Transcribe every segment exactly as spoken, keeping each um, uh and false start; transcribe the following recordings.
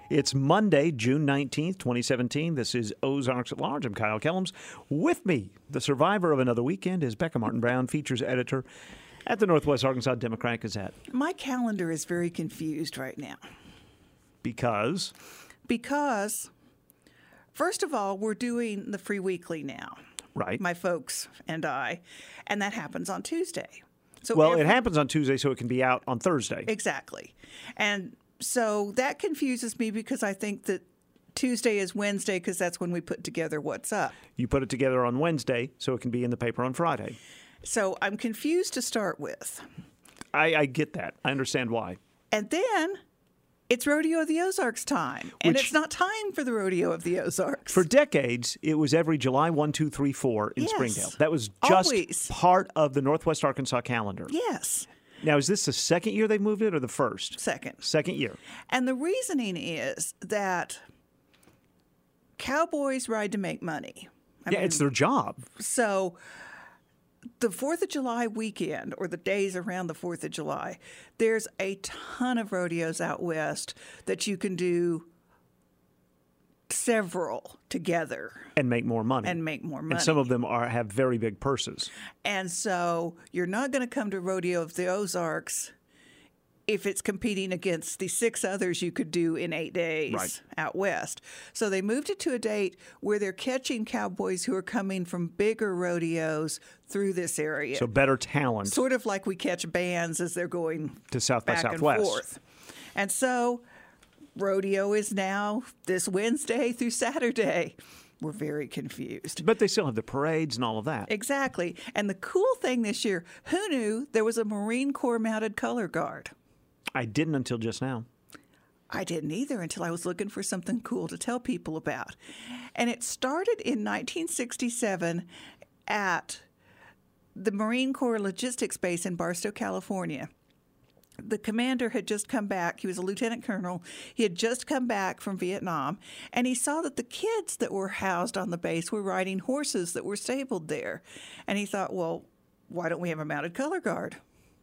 It's Monday, June nineteenth, twenty seventeen. This is Ozarks at Large. I'm Kyle Kellums. With me, the survivor of another weekend, is Becca Martin-Brown, features editor at the Northwest Arkansas Democrat Gazette. My calendar is very confused right now. Because? Because, first of all, we're doing the Free Weekly now. Right. My folks and I. And that happens on Tuesday. So well, every, it happens on Tuesday, so it can be out on Thursday. Exactly. And so that confuses me because I think that Tuesday is Wednesday because that's when we put together What's Up. You put it together on Wednesday, so it can be in the paper on Friday. So I'm confused to start with. I, I get that. I understand why. And then it's Rodeo of the Ozarks time. And Which, it's not time for the Rodeo of the Ozarks. For decades, it was every July first, two, three, four in Yes. Springdale. That was just Always. part of the Northwest Arkansas calendar. Yes. Now, is this the second year they've moved it or the first? Second. Second year. And the reasoning is that cowboys ride to make money. I yeah, mean, it's their job. So the fourth of July weekend, or the days around the fourth of July, there's a ton of rodeos out west that you can do several together. And make more money. And make more money. And some of them are have very big purses. And so you're not going to come to Rodeo of the Ozarks if it's competing against the six others you could do in eight days Right. out west. So they moved it to a date where they're catching cowboys who are coming from bigger rodeos through this area. So better talent. Sort of like we catch bands as they're going To South by back Southwest. and forth. And so rodeo is now this Wednesday through Saturday. We're very confused. But they still have the parades and all of that. Exactly. And the cool thing this year, who knew there was a Marine Corps mounted color guard? I didn't until just now. I didn't either until I was looking for something cool to tell people about. And it started in nineteen sixty-seven at the Marine Corps Logistics Base in Barstow, California. The commander had just come back. He was a lieutenant colonel. He had just come back from Vietnam, and he saw that the kids that were housed on the base were riding horses that were stabled there. And he thought, well, why don't we have a mounted color guard?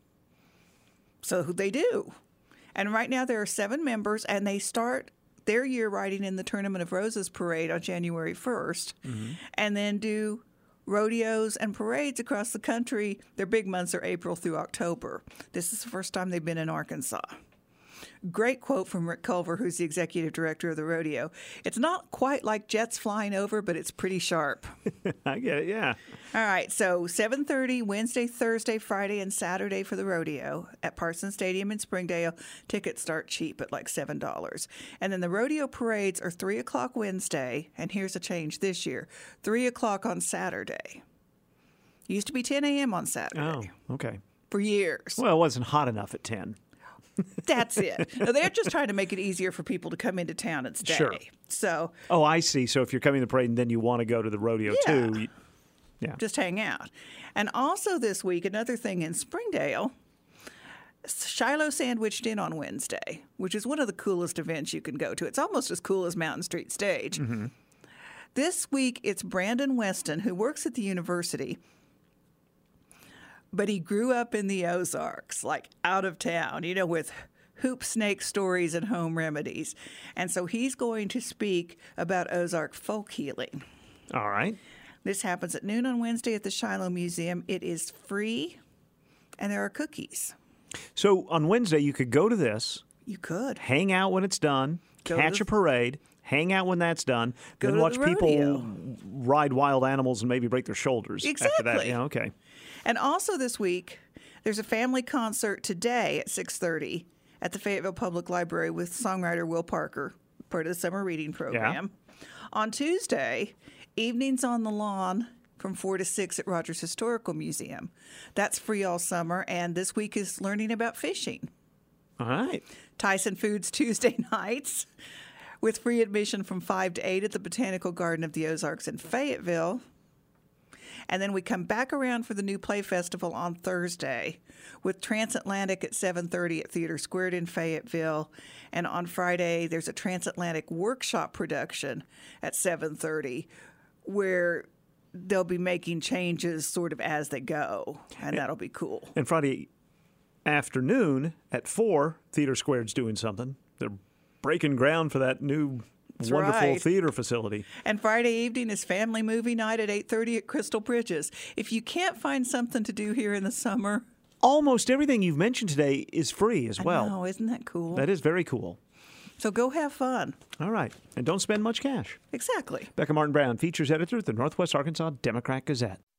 So they do. And right now there are seven members, and they start their year riding in the Tournament of Roses parade on January first, mm-hmm. and then do rodeos and parades across the country. Their big months are April through October. This is the first time they've been in Arkansas. Great quote from Rick Culver, who's the executive director of the rodeo. It's not quite like jets flying over, but it's pretty sharp. I get it, yeah. All right, so seven thirty Wednesday, Thursday, Friday, and Saturday for the rodeo at Parsons Stadium in Springdale. Tickets start cheap at like seven dollars. And then the rodeo parades are three o'clock Wednesday, and here's a change this year, three o'clock on Saturday. It used to be ten a.m. on Saturday. Oh, okay. For years. Well, it wasn't hot enough at ten. That's it. No, they're just trying to make it easier for people to come into town and stay. Sure. So, oh, I see. So if you're coming to the parade and then you want to go to the rodeo yeah, too, you, yeah, just hang out. And also this week, another thing in Springdale, Shiloh Sandwiched In on Wednesday, which is one of the coolest events you can go to. It's almost as cool as Mountain Street Stage. Mm-hmm. This week, it's Brandon Weston, who works at the university, but he grew up in the Ozarks, like out of town, you know, with hoop snake stories and home remedies. And so he's going to speak about Ozark folk healing. All right. This happens at noon on Wednesday at the Shiloh Museum. It is free, and there are cookies. So on Wednesday, you could go to this. You could. Hang out when it's done, Go catch to a parade, hang out when that's done, Go then to watch the people rodeo. ride wild animals and maybe break their shoulders. After that. Exactly. Yeah, okay. And also this week, there's a family concert today at six thirty at the Fayetteville Public Library with songwriter Will Parker, part of the summer reading program. Yeah. On Tuesday, evenings on the lawn from four to six at Rogers Historical Museum. That's free all summer, and this week is learning about fishing. All right. Tyson Foods Tuesday nights with free admission from five to eight at the Botanical Garden of the Ozarks in Fayetteville. And then we come back around for the new play festival on Thursday with Transatlantic at seven thirty at Theater Squared in Fayetteville. And on Friday, there's a Transatlantic workshop production at seven thirty where they'll be making changes sort of as they go. And that'll be cool. And Friday afternoon at four, Theater Squared's doing something. They're breaking ground for that new That's wonderful right. theater facility. And Friday evening is family movie night at eight thirty at Crystal Bridges. If you can't find something to do here in the summer, Almost everything you've mentioned today is free as well. oh, isn't that cool? That is very cool. So go have fun. All right. And don't spend much cash. Exactly. Becca Martin Brown, features editor at the Northwest Arkansas Democrat Gazette.